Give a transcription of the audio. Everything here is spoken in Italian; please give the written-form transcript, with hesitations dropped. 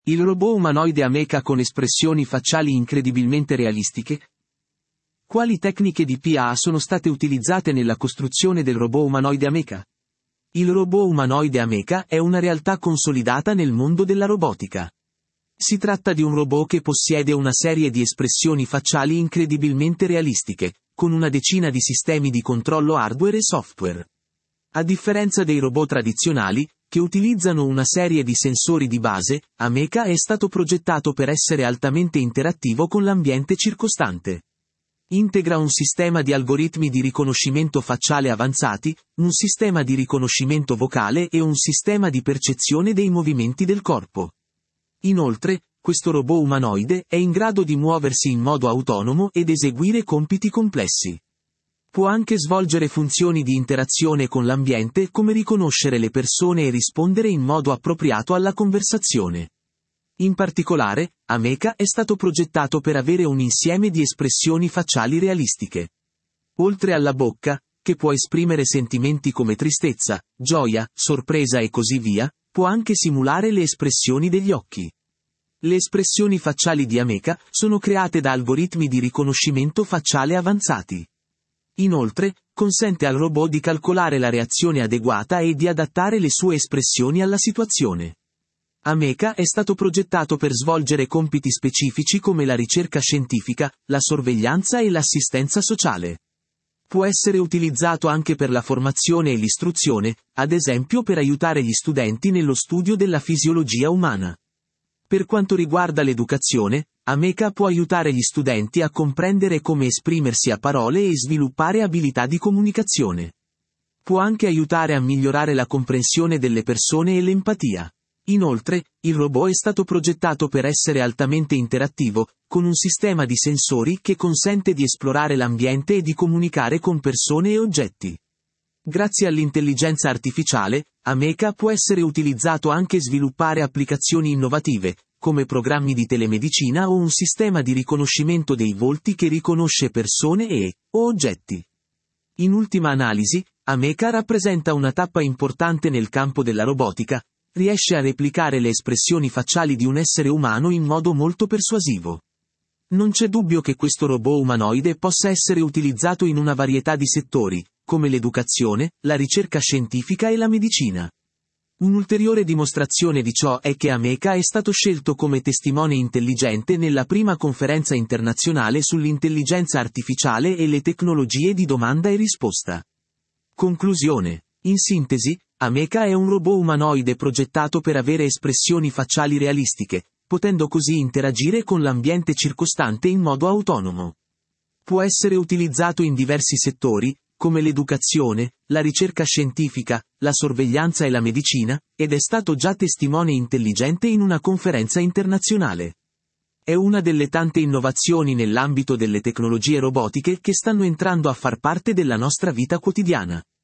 Il robot umanoide Ameca con espressioni facciali incredibilmente realistiche? Quali tecniche di PA sono state utilizzate nella costruzione del robot umanoide Ameca? Il robot umanoide Ameca è una realtà consolidata nel mondo della robotica. Si tratta di un robot che possiede una serie di espressioni facciali incredibilmente realistiche, con una decina di sistemi di controllo hardware e software. A differenza dei robot tradizionali, che utilizzano una serie di sensori di base, Ameca è stato progettato per essere altamente interattivo con l'ambiente circostante. Integra un sistema di algoritmi di riconoscimento facciale avanzati, un sistema di riconoscimento vocale e un sistema di percezione dei movimenti del corpo. Inoltre, questo robot umanoide è in grado di muoversi in modo autonomo ed eseguire compiti complessi. Può anche svolgere funzioni di interazione con l'ambiente come riconoscere le persone e rispondere in modo appropriato alla conversazione. In particolare, Ameca è stato progettato per avere un insieme di espressioni facciali realistiche. Oltre alla bocca, che può esprimere sentimenti come tristezza, gioia, sorpresa e così via, può anche simulare le espressioni degli occhi. Le espressioni facciali di Ameca sono create da algoritmi di riconoscimento facciale avanzati. Inoltre, consente al robot di calcolare la reazione adeguata e di adattare le sue espressioni alla situazione. Ameca è stato progettato per svolgere compiti specifici come la ricerca scientifica, la sorveglianza e l'assistenza sociale. Può essere utilizzato anche per la formazione e l'istruzione, ad esempio per aiutare gli studenti nello studio della fisiologia umana. Per quanto riguarda l'educazione, Ameca può aiutare gli studenti a comprendere come esprimersi a parole e sviluppare abilità di comunicazione. Può anche aiutare a migliorare la comprensione delle persone e l'empatia. Inoltre, il robot è stato progettato per essere altamente interattivo, con un sistema di sensori che consente di esplorare l'ambiente e di comunicare con persone e oggetti. Grazie all'intelligenza artificiale, Ameca può essere utilizzato anche sviluppare applicazioni innovative, come programmi di telemedicina o un sistema di riconoscimento dei volti che riconosce persone o oggetti. In ultima analisi, Ameca rappresenta una tappa importante nel campo della robotica, riesce a replicare le espressioni facciali di un essere umano in modo molto persuasivo. Non c'è dubbio che questo robot umanoide possa essere utilizzato in una varietà di settori, come l'educazione, la ricerca scientifica e la medicina. Un'ulteriore dimostrazione di ciò è che Ameca è stato scelto come testimone intelligente nella prima conferenza internazionale sull'intelligenza artificiale e le tecnologie di domanda e risposta. Conclusione. In sintesi, Ameca è un robot umanoide progettato per avere espressioni facciali realistiche, potendo così interagire con l'ambiente circostante in modo autonomo. Può essere utilizzato in diversi settori, come l'educazione, la ricerca scientifica, la sorveglianza e la medicina, ed è stato già testimone intelligente in una conferenza internazionale. È una delle tante innovazioni nell'ambito delle tecnologie robotiche che stanno entrando a far parte della nostra vita quotidiana.